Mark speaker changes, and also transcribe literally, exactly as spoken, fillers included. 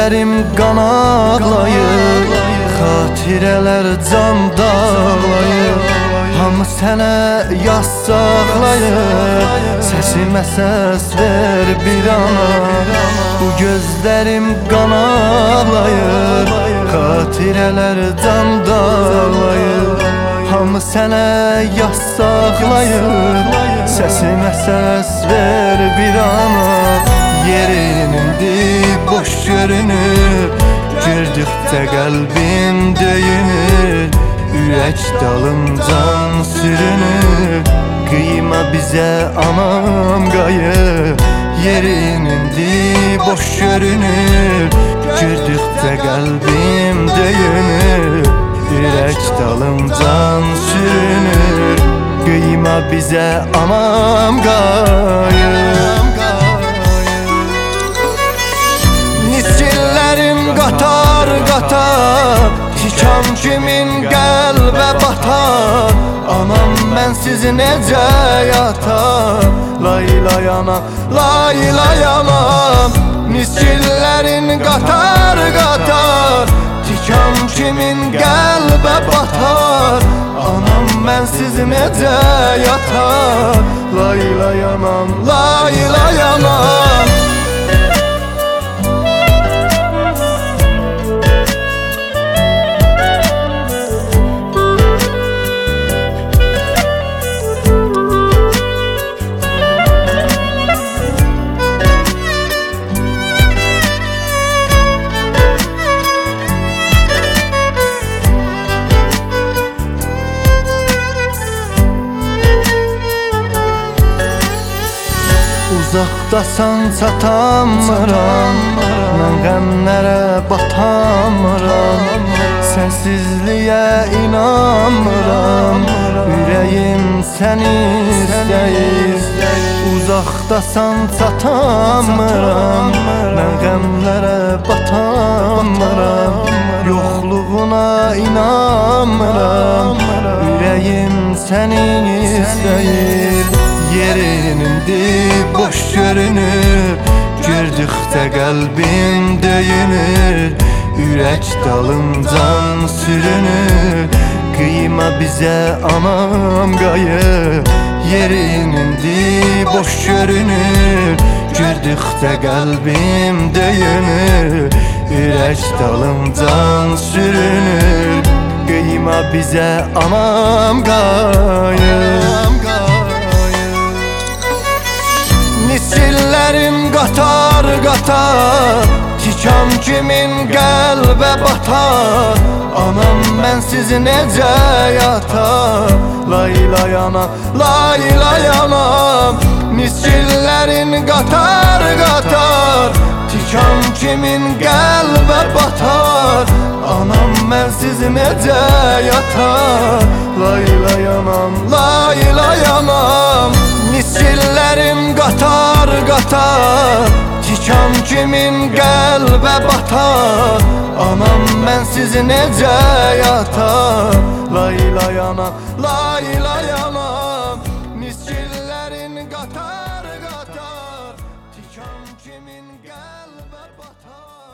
Speaker 1: gözlerim qan ağlayır, xatirələr can dağlayır. Hamı sənə yaz saxlayır, səsimə səs ver bir ana. Bu gözlerim qan ağlayır, xatirələr can dağlayır. Hamı sənə yaz saxlayır, səsimə səs ver bir ana. Yerin indi boş görünür, girdikcə qəlbim döyünür. Ürək dalımcan sürünür, qıyma bizə anam qayı. Yerin indi boş görünür, girdikcə qəlbim döyünür. Ürək dalımcan sürünür, qıyma bizə anam qayı. Nisçillerim qatar qatar, tikan kimin qəlbə batar. Anam mənsiz necə yatar, layla yana, layla yanam. Nisçillerin qatar qatar, tikan kimin qəlbə batar. Anam mənsiz necə yatar, layla yanam, layla yanam. Uzaqdasan çatamıram, mən qəmlərə batamıram. Sənsizliyə inanmıram, ürəyim səni istəyir. Uzaqdasan çatamıram, mən qəmlərə batamıram. Yoxluğuna inanmıram, ürəyim səni istəyir. Yerin indi boş görünür, girdikcə qəlbim döyünür. Ürək dalımcan sürünür, qıyma bizə anam qayı. Yerin indi boş görünür, girdikcə qəlbim döyünür. Ürək dalımcan sürünür, qıyma bizə anam qayı. Nisçillerim qatar qatar, tikan kimin qəlbə batar. Anam mənsiz necə yatar, layla yana, layla yanam. Nisçillerin qatar qatar, tikan kimin qəlbə batar. Anam mənsiz necə yatar, layla yanam, layla yanam. Nisçillerim qatar qatar, tikan kimin qəlbə batar. Anam mənsiz necə yatar, layla yana, layla yanam. Nisçillerin qatar qatar, tikan kimin qəlbə batar.